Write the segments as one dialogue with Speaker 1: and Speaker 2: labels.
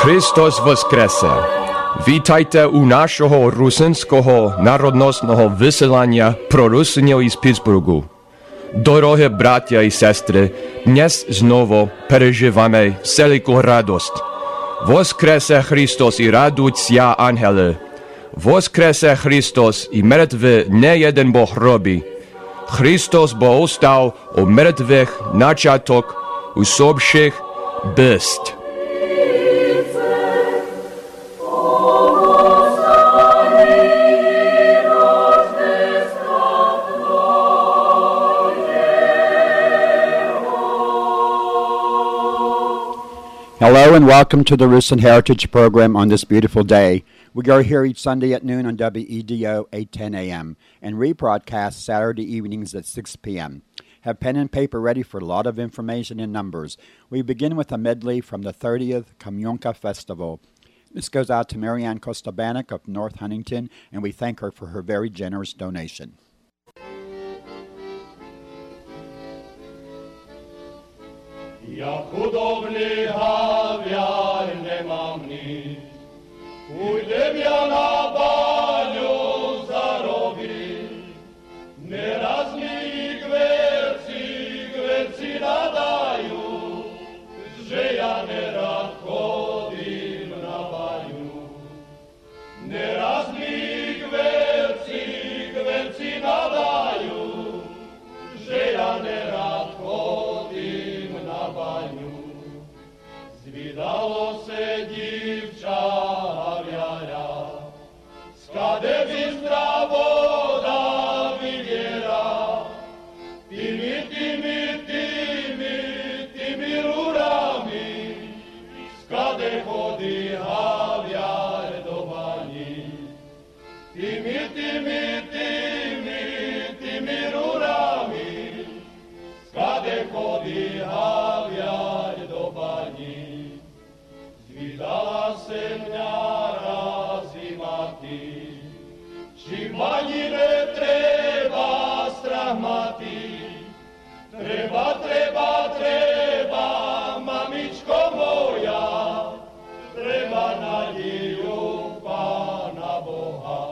Speaker 1: Христос воскресе! Вітайте у нашого русинського народного виселення про русинів із Питтсбургу. Дорогі браття і сестри, днес знову переживаємо велику радость. Воскресе Христос і радуються ангели. Воскресе Христос і мертві не єден Бог робі. Христос бо устав у мертвих начаток усопших бысть.
Speaker 2: Hello and welcome to the Rusin Heritage Program on this beautiful day. We are here each Sunday at noon on WEDO 810 AM and rebroadcast Saturday evenings at 6 p.m. Have pen and paper ready for a lot of information and numbers. We begin with a medley from the 30th Kamionka Festival. This goes out to Marianne Kostabanek of North Huntington, and we thank her for her very generous donation.
Speaker 3: Ja chudobný haviar nemám nič, pôjdem ja na baľu zarobiť. Neraz mi kverci nadajú, že ja nerad chodím na baľu. Neraz mi kverci nadajú, že ja nerad chodím na baňu. Zvidalo se divča haviara, skade bystra voda vyviera, tými rurami, skade chodí haviar do baní. Tými rurami, skade chodí haviar do baní. Zvídala se mňa raz zimati, či v bani netreba strach mati. Treba, mamičko moja, treba nádію Pána Boha.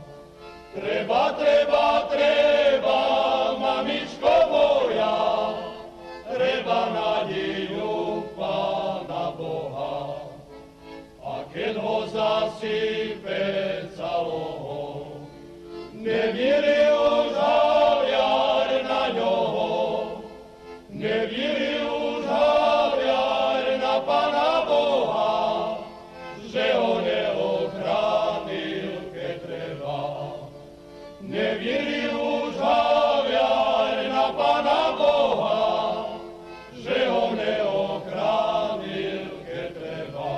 Speaker 3: Treba, mamičko moja, treba nádію Pána Boha. A keď ho zasype celého, nevíri už haviar na ňoho, nevíri už haviar na Pána Boha, že ho neochránil, keď treba. Nevíri už haviar na Pána Boha, že ho neochránil, keď treba.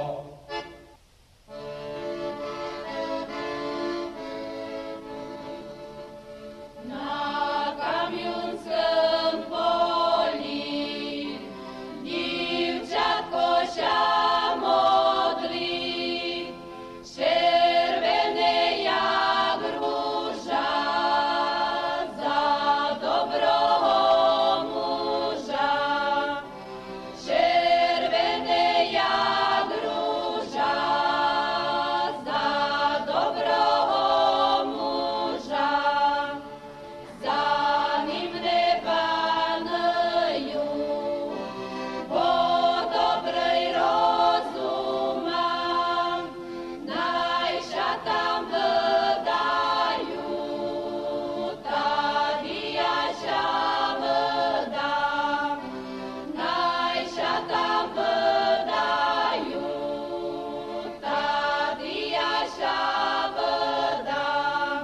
Speaker 4: Na Kamionskom poli divčatko ša modlí, červené jak rúža, za dobrého muža. Červené jak rúža, za dobrého muža. Za ním nepanujú, po dobrej rozumám, najša tam vydajú, tady jaša vydám. Najša tam vydajú, tady jaša vydám.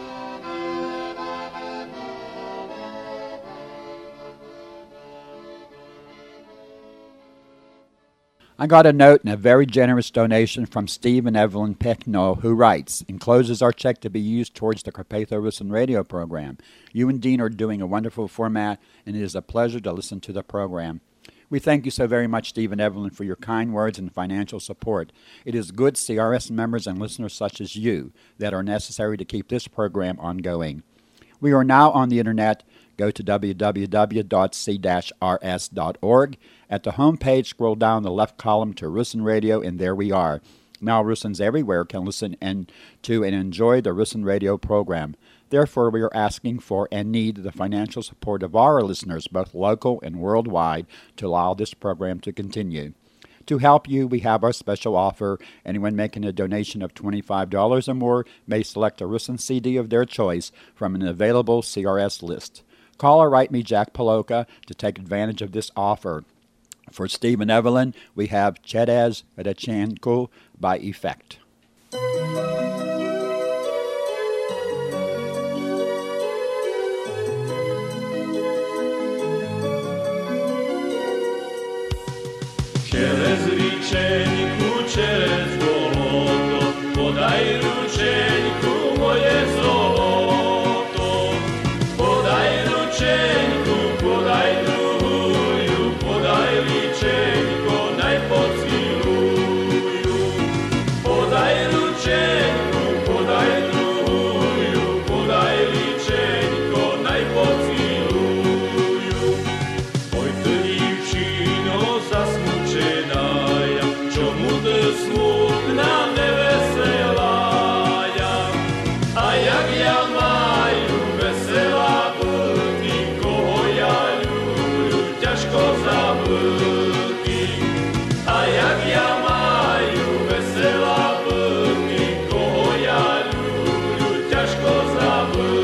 Speaker 2: I got a note and a very generous donation from Steve and Evelyn Pecknow, who writes, encloses our check to be used towards the Carpatho Rusin radio program. You and Dean are doing a wonderful format, and it is a pleasure to listen to the program. We thank you so very much, Steve and Evelyn, for your kind words and financial support. It is good CRS members and listeners such as you that are necessary to keep this program ongoing. We are now on the internet. go to www.c-rs.org. At the home page, scroll down the left column to Rusin Radio, and there we are. Now Rusins everywhere can listen to and enjoy the Rusin Radio program. Therefore, we are asking for and need the financial support of our listeners, both local and worldwide, to allow this program to continue. To help you, we have our special offer. Anyone making a donation of $25 or more may select a Rusin CD of their choice from an available CRS list. Call or write me, Jack Paloka, to take advantage of this offer. For Steve and Evelyn, we have Chedez Rechenko by Effect.
Speaker 3: Через річеньку, через болото, подай рученьку, моє золото. Подай рученьку, подай другую, подай річенько, най поцілую. Подай рученьку, подай другую, подай річенько, най поцілую. Ой, ти, дівчино, засмученая, чому ти смутна, невеселая? А як я маю весела бути, кого я люблю, тяжко забути. А як я маю весела бути, кого я люблю, тяжко забути.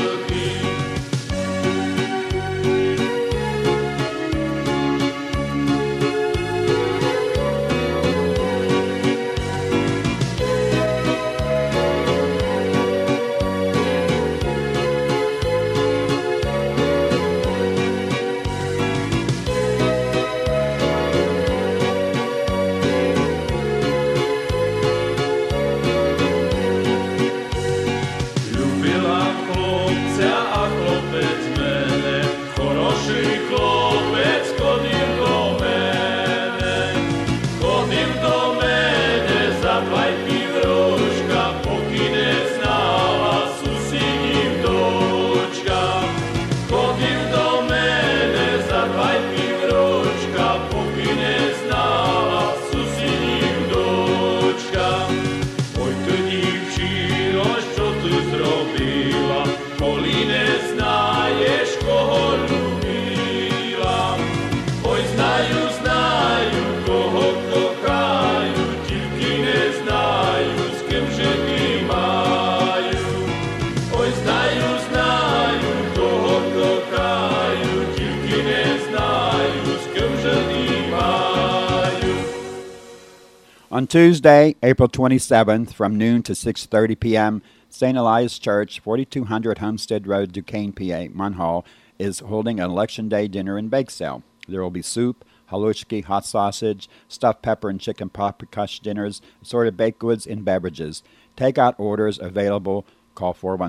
Speaker 3: Любила хлопця, а хлопець мене, хороший хлопець, ходив до мене. Ходив до мене за 2 піврочка, поки не знала сусідів дочка. Ходив до мене за 2 піврочка, поки не знала сусідів дочка. Ой, ти, дівчино, що ти зробила, коли не знаєш, кого любила? Ой, знаю, знаю, кого кохаю, тільки не знаю, з ким жити маю. Ой, знаю, знаю, кого кохаю, тільки не знаю, з ким жити маю.
Speaker 2: On Tuesday, April 27th, from noon to 6:30 p.m., St. Elias Church, 4200 Homestead Road, Duquesne, PA, Munhall, is holding an Election Day dinner and bake sale. There will be soup, halushki, hot sausage, stuffed pepper and chicken paprikash dinners, assorted baked goods, and beverages. Takeout orders available. Call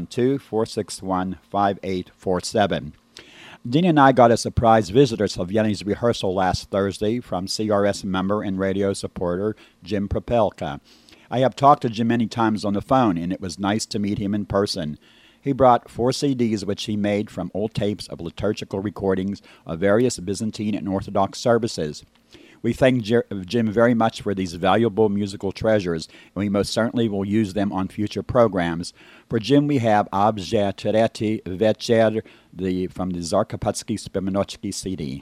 Speaker 2: 412-461-5847. Dean and I got a surprise visit at Sylviani's rehearsal last Thursday from CRS member and radio supporter Jim Propelka. I have talked to Jim many times on the phone, and it was nice to meet him in person. He brought 4 CDs which he made from old tapes of liturgical recordings of various Byzantine and Orthodox services. We thank Jim very much for these valuable musical treasures, and we most certainly will use them on future programs. For Jim, we have Abzhe Tereti Vecher from the Zarkapatsky Spimenochki CD.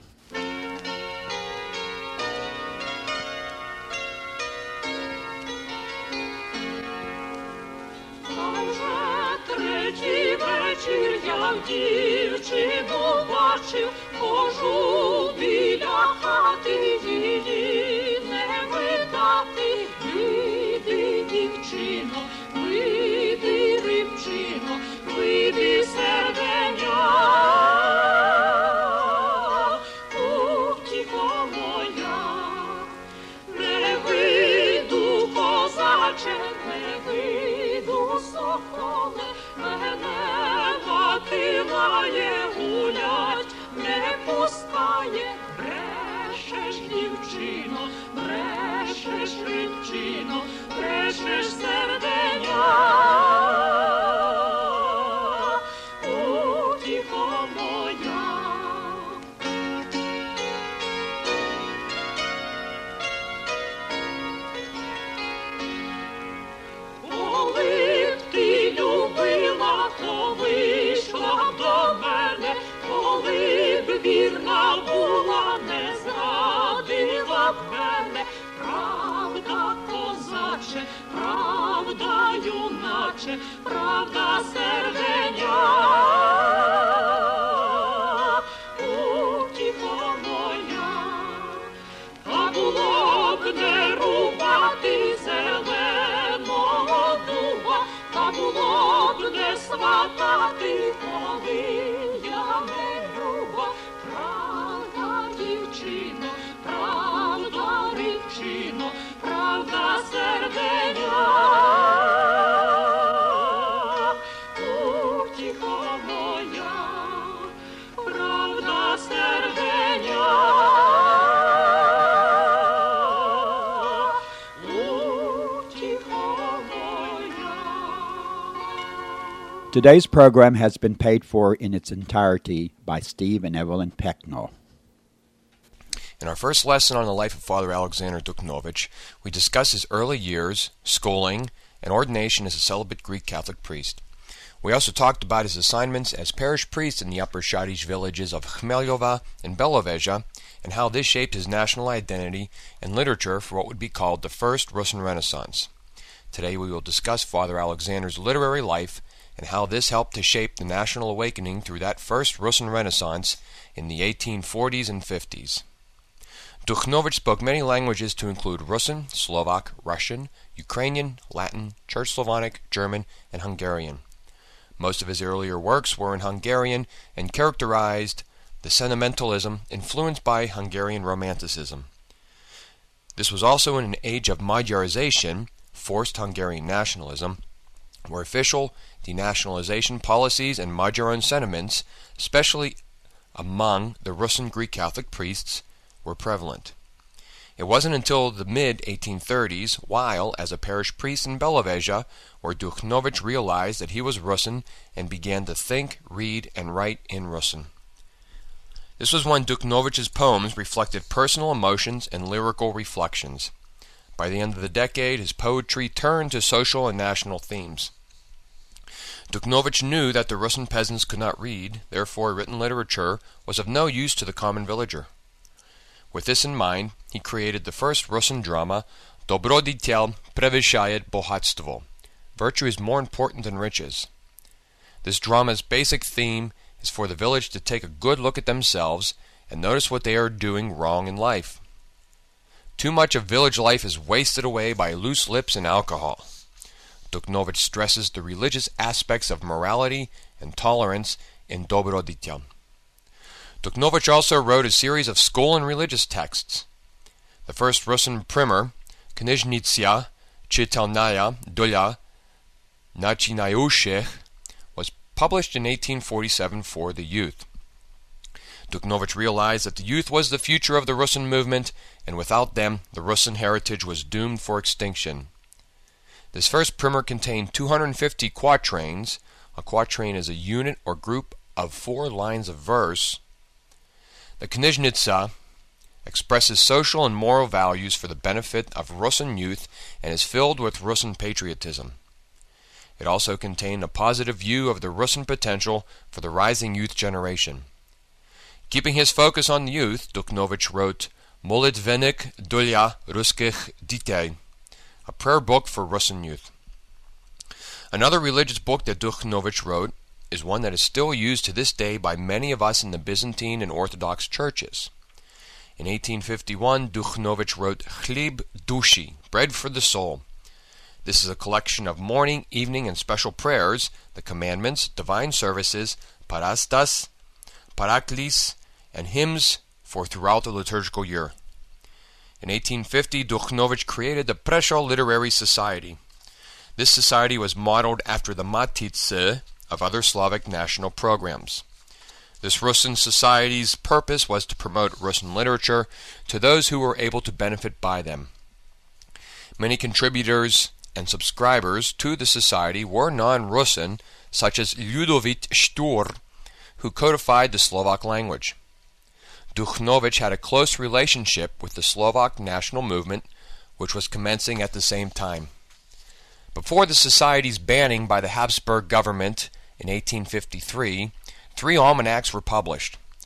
Speaker 4: Третій вечір я дівчину бачив, хожу біля хати, її не видати. Вийди, дівчино, вийди, рибчино, вийди, серденя. Утіхо моя, не вийду, козаче, не вийду, соколе, мене мати має гулять, не пускає. Брешеш, дівчино, брешеш, рибчино, брешеш, серденя. Утіхо моя. вірна була, не зрадила б мене. Правда, козаче, правда, юначе, правда, серденя. Утіха моя, та було б не рубати зеленого дуба, та було б не сватати, коли я не люба. Правда, дівчино, правда, дівчино, правда, серденя. Утіха моя, правда, серденя.
Speaker 2: Today's program has been paid for in its entirety by Steve and Evelyn Pecknell.
Speaker 1: In our first lesson on the life of Father Alexander Dukhnovich, we discuss his early years, schooling, and ordination as a celibate Greek Catholic priest. We also talked about his assignments as parish priest in the upper Shadish villages of Khmelyova and Belovezha, and how this shaped his national identity and literature for what would be called the First Russian Renaissance. Today we will discuss Father Alexander's literary life and how this helped to shape the national awakening through that First Russian Renaissance in the 1840s and 50s. Dukhnovich spoke many languages to include Russian, Slovak, Russian, Ukrainian, Latin, Church Slavonic, German, and Hungarian. Most of his earlier works were in Hungarian and characterized the sentimentalism influenced by Hungarian Romanticism. This was also in an age of Magyarization, forced Hungarian nationalism, where official denationalization policies and Magyaron sentiments, especially among the Russian Greek Catholic priests, were prevalent. It wasn't until the mid-1830s, while as a parish priest in Belovezha, where Dukhnovich realized that he was Russian and began to think, read, and write in Russian. This was when Dukhnovich's poems reflected personal emotions and lyrical reflections. By the end of the decade, his poetry turned to social and national themes. Dukhnovich knew that the Russian peasants could not read, therefore written literature was of no use to the common villager. With this in mind, he created the first Russian drama, Dobroditel previshayet bohatstvo. Virtue is more important than riches. This drama's basic theme is for the village to take a good look at themselves and notice what they are doing wrong in life. Too much of village life is wasted away by loose lips and alcohol. Dukhnovich stresses the religious aspects of morality and tolerance in Dobroditel. Dukhnovich also wrote a series of school and religious texts. The first Russian primer, Knizhnitsia Chitalnaya Dulya Nachinayushech, was published in 1847 for the youth. Dukhnovich realized that the youth was the future of the Russian movement, and without them, the Russian heritage was doomed for extinction. This first primer contained 250 quatrains. A quatrain is a unit or group of 4 lines of verse. The Knizhnitsa expresses social and moral values for the benefit of Russian youth and is filled with Russian patriotism. It also contained a positive view of the Russian potential for the rising youth generation. Keeping his focus on the youth, Dukhnovich wrote Molitvenik Dulya Ruskich Ditei, a prayer book for Russian youth. Another religious book that Dukhnovich wrote is one that is still used to this day by many of us in the Byzantine and Orthodox churches. In 1851, Dukhnovich wrote Chlib Dushi, Bread for the Soul. This is a collection of morning, evening, and special prayers, the commandments, divine services, parastas, paraklis, and hymns for throughout the liturgical year. In 1850, Dukhnovich created the Prešov Literary Society. This society was modeled after the Matice of other Slavic national programs. This Russian society's purpose was to promote Russian literature to those who were able to benefit by them. Many contributors and subscribers to the society were non-Russian, such as Ludovit Shtur, who codified the Slovak language. Dukhnovich had a close relationship with the Slovak national movement, which was commencing at the same time. Before the society's banning by the Habsburg government in 1853, 3 almanacs were published.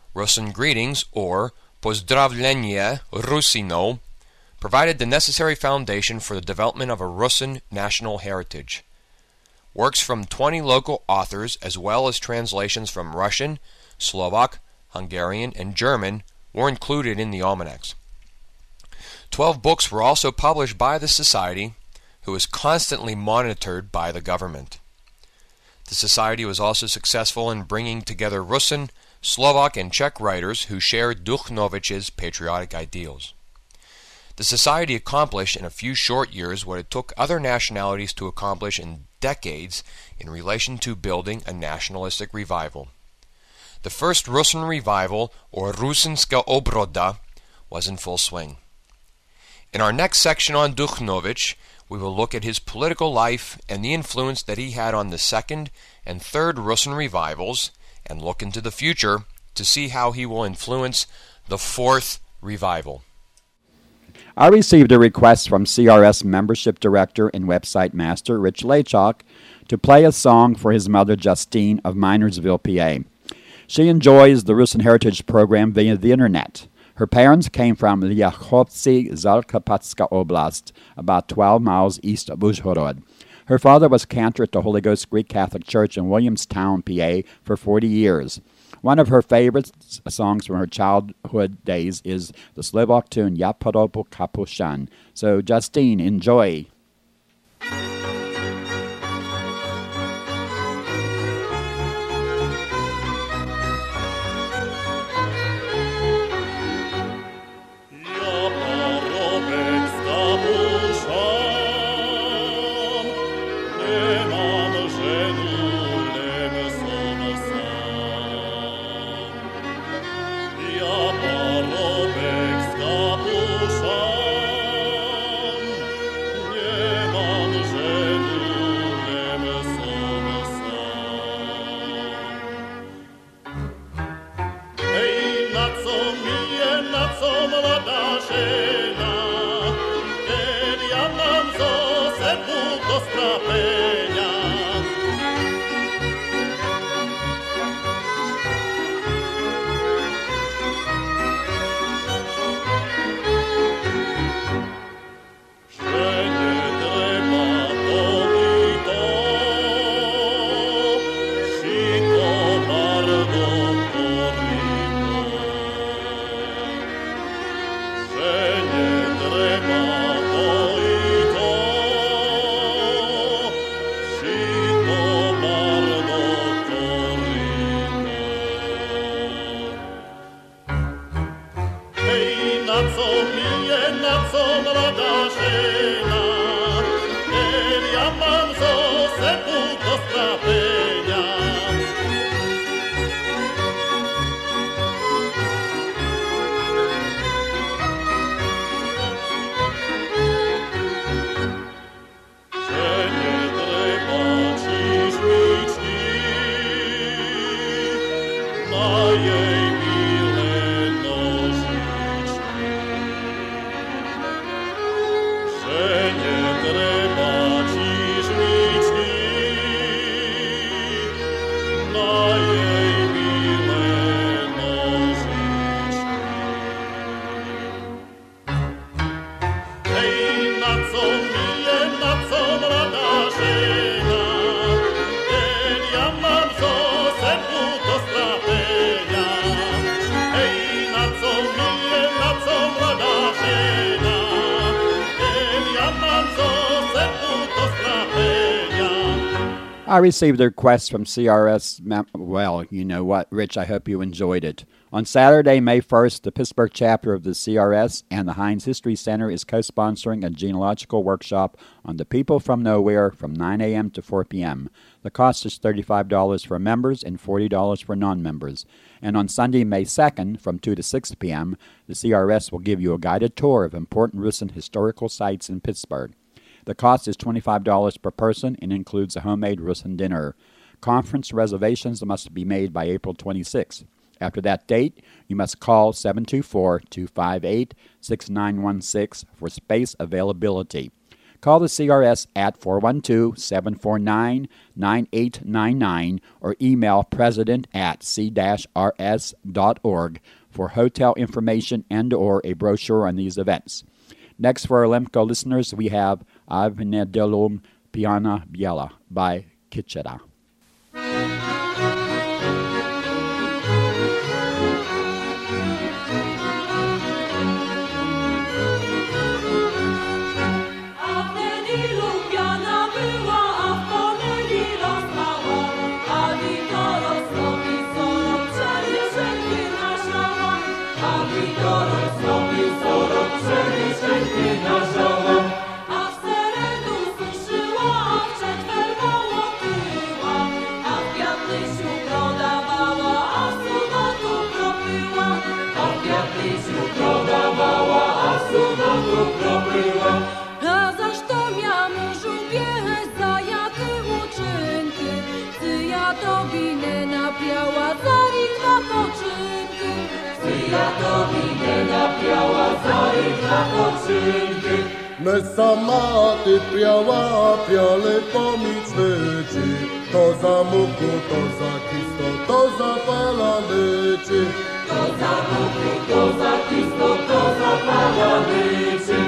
Speaker 1: Russian greetings, or Pozdravlenie Rusino, provided the necessary foundation for the development of a Russian national heritage. Works from 20 local authors, as well as translations from Russian, Slovak, Hungarian, and German, were included in the almanacs. 12 books were also published by the Society, who was constantly monitored by the government. The Society was also successful in bringing together Russian, Slovak, and Czech writers who shared Duchnovich's patriotic ideals. The Society accomplished in a few short years what it took other nationalities to accomplish in decades in relation to building a nationalistic revival. The first Russian revival, or Rusinska Obroda, was in full swing. In our next section on Duchnovich, we will look at his political life and the influence that he had on the second and third Russian revivals, and look into the future to see how he will influence the fourth revival.
Speaker 2: I received a request from CRS membership director and website master Rich Lachok to play a song for his mother Justine of Minersville, PA. She enjoys the Russian Heritage program via the internet. Her parents came from Lyakhovtsy, Zakarpatska Oblast, about 12 miles east of Uzhhorod. Her father was cantor at the Holy Ghost Greek Catholic Church in Williamstown, PA, for 40 years. One of her favorite songs from her childhood days is the Slovak tune Ya Podobu Kapushan. So, Justine, enjoy. I received a request from CRS. Well, you know what, Rich, I hope you enjoyed it. On Saturday, May 1st, the Pittsburgh chapter of the CRS and the Heinz History Center is co-sponsoring a genealogical workshop on the people from nowhere from 9 a.m. to 4 p.m. The cost is $35 for members and $40 for non-members. And on Sunday, May 2nd, from 2 to 6 p.m., the CRS will give you a guided tour of important recent historical sites in Pittsburgh. The cost is $25 per person and includes a homemade Russian dinner. Conference reservations must be made by April 26th. After that date, you must call 724-258-6916 for space availability. Call the CRS at 412-749-9899 or email president@c-rs.org for hotel information and or a brochure on these events. Next, for our Lemko listeners, we have Avnedelum Piana Biela by Kitchera.
Speaker 5: A za što ja mužu biehać, za jakie uczynki? Ty ja tobie nie napiała, za ich napoczynki. Ty ja tobie nie napiała, za ich napoczynki.
Speaker 6: Me sama ty piała, piale pomicznyci. To za muku, to za kisto, to za palanyci.
Speaker 5: To za muku, to za kisto, to za palanyci.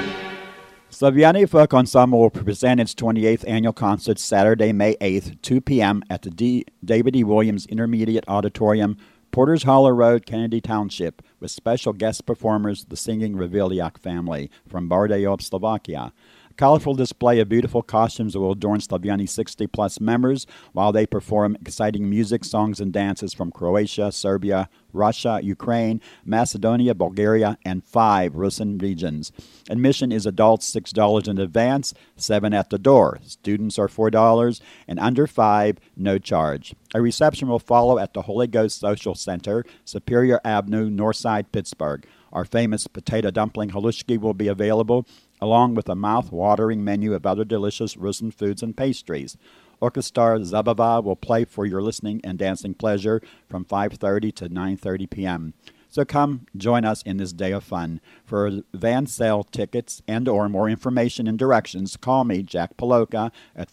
Speaker 2: Slaviani Folk Ensemble will present its 28th annual concert Saturday, May 8th, 2 p.m. at the David E. Williams Intermediate Auditorium, Porters Hollow Road, Kennedy Township, with special guest performers, the singing Reviliak family from Bardejov, Slovakia. A colorful display of beautiful costumes will adorn Slaviani's 60-plus members while they perform exciting music, songs, and dances from Croatia, Serbia, Russia, Ukraine, Macedonia, Bulgaria, and 5 Russian regions. Admission is adults $6 in advance, $7 at the door. Students are $4, and under 5, no charge. A reception will follow at the Holy Ghost Social Center, Superior Avenue, Northside, Pittsburgh. Our famous potato dumpling halushki will be available, along with a mouth-watering menu of other delicious Russian foods and pastries. Orchestra Zabava will play for your listening and dancing pleasure from 5:30 to 9:30 p.m. So come join us in this day of fun. For van sale tickets and or more information and directions, call me, Jack Paloka, at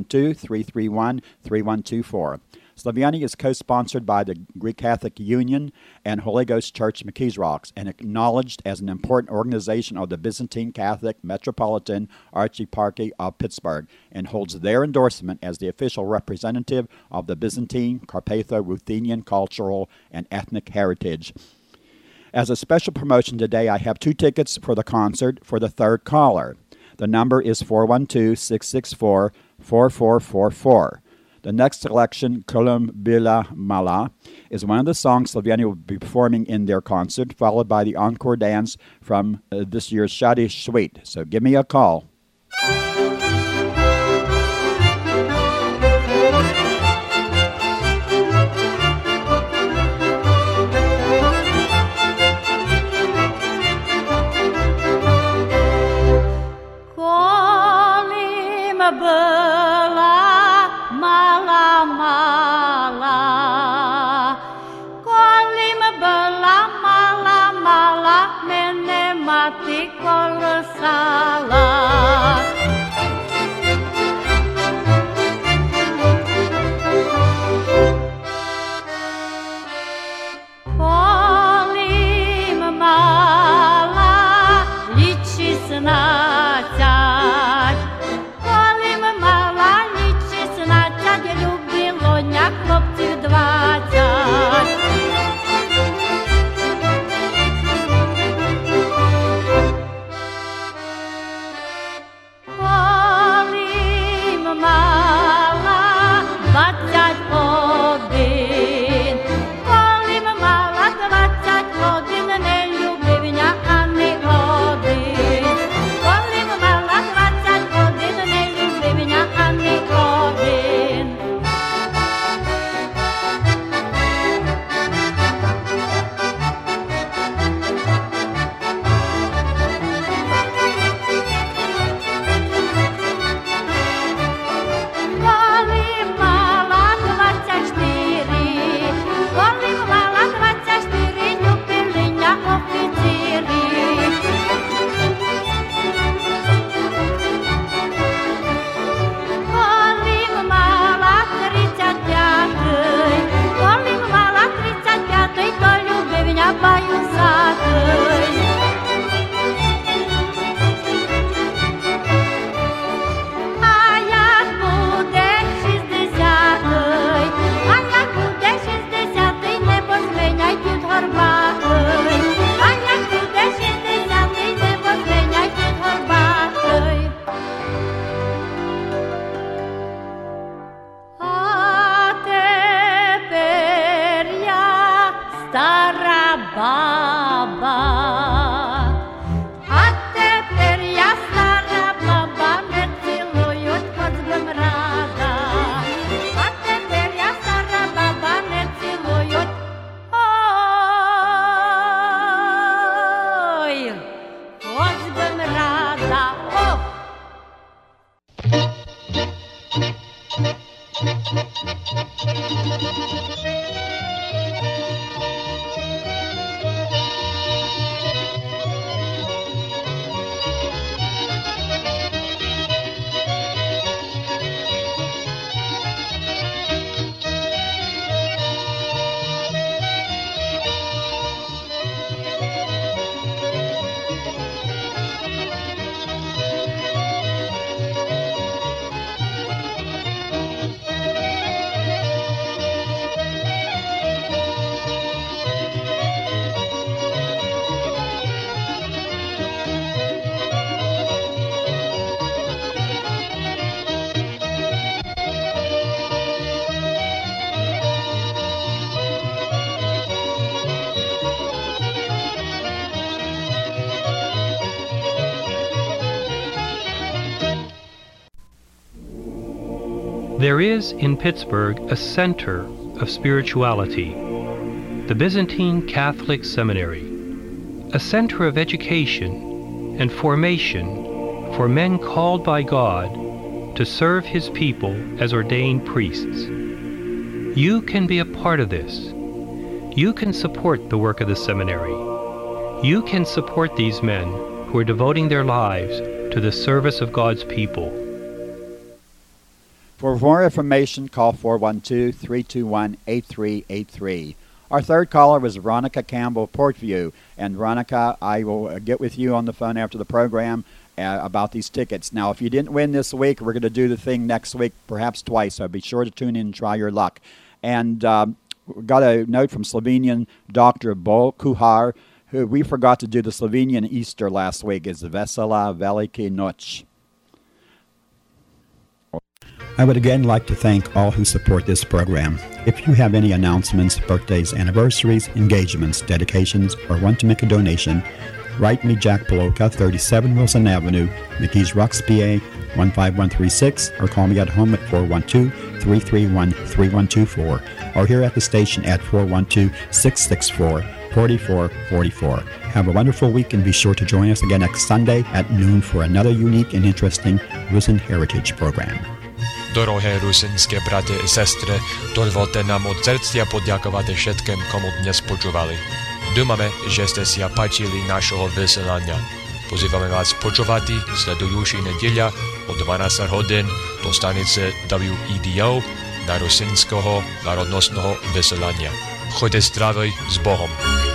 Speaker 2: 412-331-3124. Slaviani is co-sponsored by the Greek Catholic Union and Holy Ghost Church McKees Rocks and acknowledged as an important organization of the Byzantine Catholic Metropolitan Archieparchy of Pittsburgh and holds their endorsement as the official representative of the Byzantine, Carpatho-Ruthenian cultural and ethnic heritage. As a special promotion today, I have 2 tickets for the concert for the third caller. The number is 412-664-4444. The next selection, Kolum Bila Mala, is one of the songs Slaviani will be performing in their concert, followed by the encore dance from this year's Shadi Suite. So give me a call.
Speaker 7: There is in Pittsburgh a center of spirituality, the Byzantine Catholic Seminary, a center of education and formation for men called by God to serve His people as ordained priests. You can be a part of this. You can support the work of the seminary. You can support these men who are devoting their lives to the service of God's people.
Speaker 2: For more information, call 412-321-8383. Our third caller was Veronica Campbell, Portview. And Veronica, I will get with you on the phone after the program about these tickets. Now, if you didn't win this week, we're going to do the thing next week, perhaps twice, so be sure to tune in and try your luck. And we got a note from Slovenian Dr. Bo Kuhar, who we forgot to do the Slovenian Easter last week. It's Vesela Veliki Noč. I would again like to thank all who support this program. If you have any announcements, birthdays, anniversaries, engagements, dedications, or want to make a donation, write me Jack Poloka, 37 Wilson Avenue, McKees Rocks, PA, 15136, or call me at home at 412-331-3124, or here at the station at 412-664-4444. Have a wonderful week and be sure to join us again next Sunday at noon for another unique and interesting Rusin Heritage program.
Speaker 8: Дороге русинські брати і сестри, дозвольте нам від серця подякувати všetkým, komu dnes počúvali. Думаме, že ste si páčili našeho vysielania. Pozývame vás počúvať sledujúci nedeľa o 12 hodín do stanice WEDO na rusinského národnostného vysielania. Choďte zdraví s Bohom.